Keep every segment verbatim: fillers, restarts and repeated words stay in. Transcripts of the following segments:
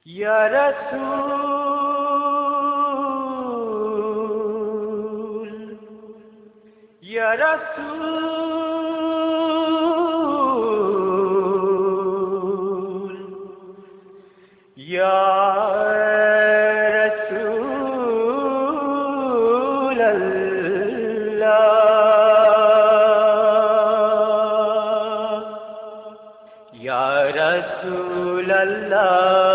ইয়া রাসূল ইয়া রাসূল ইয়া রাসূলাল্লাহ ইয়া রাসূলাল্লাহ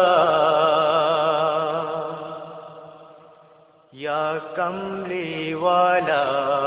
या कमली वाला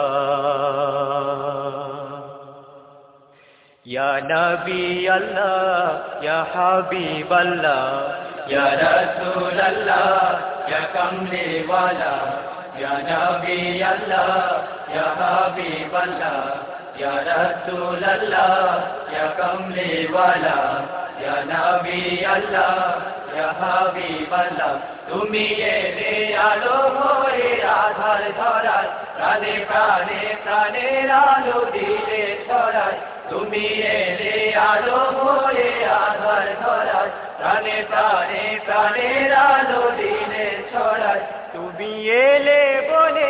या नबी अल्लाह या हबीब अल्लाह या रसूल अल्लाह या कमली वाला या नबी अल्लाह या हबीब अल्लाह या रसूल अल्लाह या कमली वाला या नबी अल्लाह या हबीब अल्लाह তুমি এলে আলো হয়ে আধার ধরায় প্রাণে প্রাণে প্রাণের আলো দিলে ছড়ায় তুমি এলে আলো হয়ে আধার ধরায় প্রাণে প্রাণে প্রাণের আলো দিলে ছড়ায় তুমি এলে বলে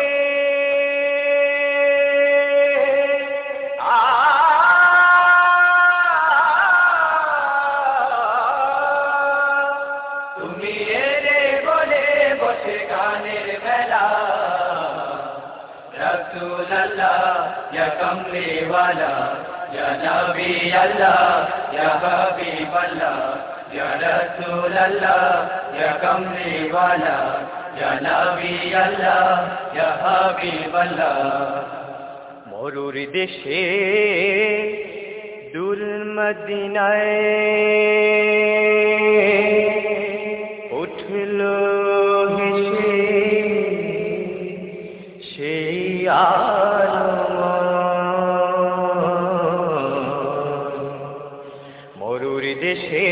रसूल अल्लाह या कमली वाला या नबी अल्लाह या हबीब अल्लाह या रसूल अल्लाह या कमली वाला या नबी अल्लाह या हबीब अल्लाह মরুর দেশে দূর মদিনায় উঠল মরুর দেশে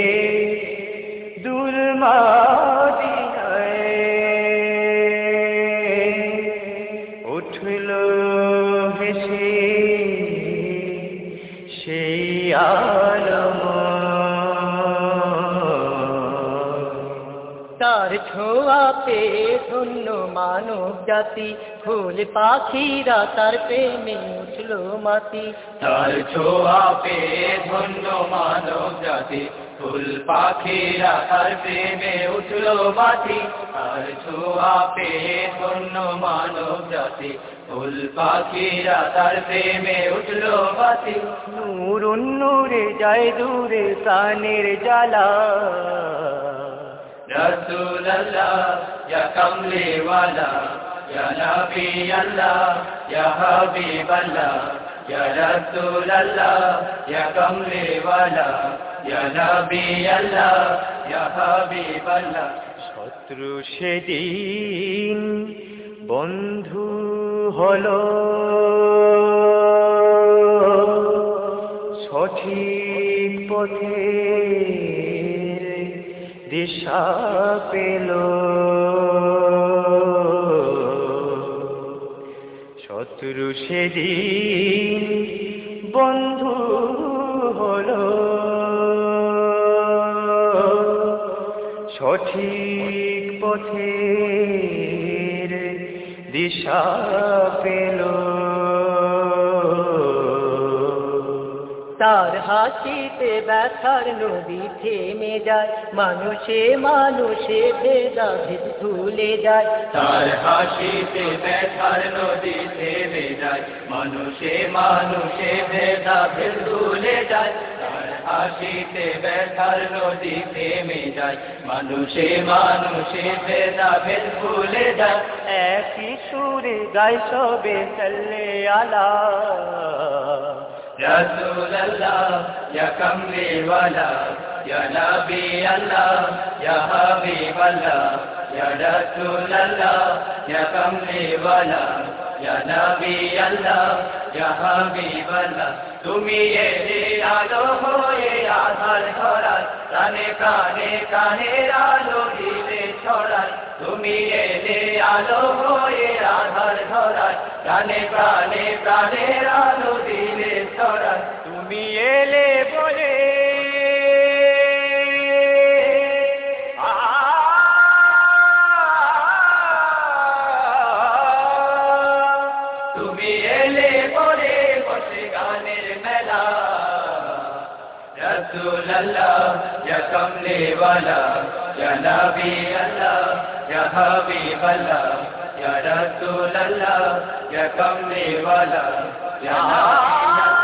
দূর মদিনায় উঠল হেসে সেই আলম তার ছোঁয়া পে ধন্য মানব জাতি ফুল পাখিরা তার প্রেমে উঠল মাতি তার ছোঁয়া পে ধন্য মানব জাতি ফুল পাখিরা তার প্রেমে উঠল মাতি তার ছোঁয়া পে ধন্য মানব জাতি ফুল পাখিরা তার প্রেমে উঠল মাতি নূর নূরে যায় দূরে প্রাণের জ্বালা रसूल अल्लाह या कमली वाला या नबी अल्लाह या हबीब अल्लाह या रसूल अल्लाह या कमली वाला या नबी अल्लाह या हबीब अल्लाह শত্রু সেদিন বন্ধু হলো সঠিক পথে দিশা পেল শত্রু সেদিন বন্ধু হলো সঠিক পথের দিশা পেল তার হাসিতে ব্যথার নদী থেমে যায় মানুষে মানুষে ভেদাভেদ ভুলে যায় তার হাসিতে ব্যথার নদী থেমে যায় মানুষে মানুষে ভেদাভেদ ভুলে যায় তার হাসিতে ব্যথার নদী থেমে যায় মানুষে মানুষে ভেদাভেদ ভুলে যায় একই সুরে গায় সবে চলে আলা रसूल अल्लाह या कमली वाला या नबी अल्लाह या हबीब अल्लाह या रसूल अल्लाह या कमली वाला या नबी अल्लाह या हबीब अल्लाह তুমি এলে আলো হয়ে আধার ধরায় প্রাণে প্রাণে প্রাণের আলো দিলে ছড়ায় তুমি এলে আলো হয়ে আধার ধরায় প্রাণে প্রাণে প্রাণের আলো দিলে ছড়ায় তুমি এলে বলে رسول اللہ یا کملی والا یا نبی اللہ یا حبیب اللہ یا رسول اللہ یا کملی والا یا نبی اللہ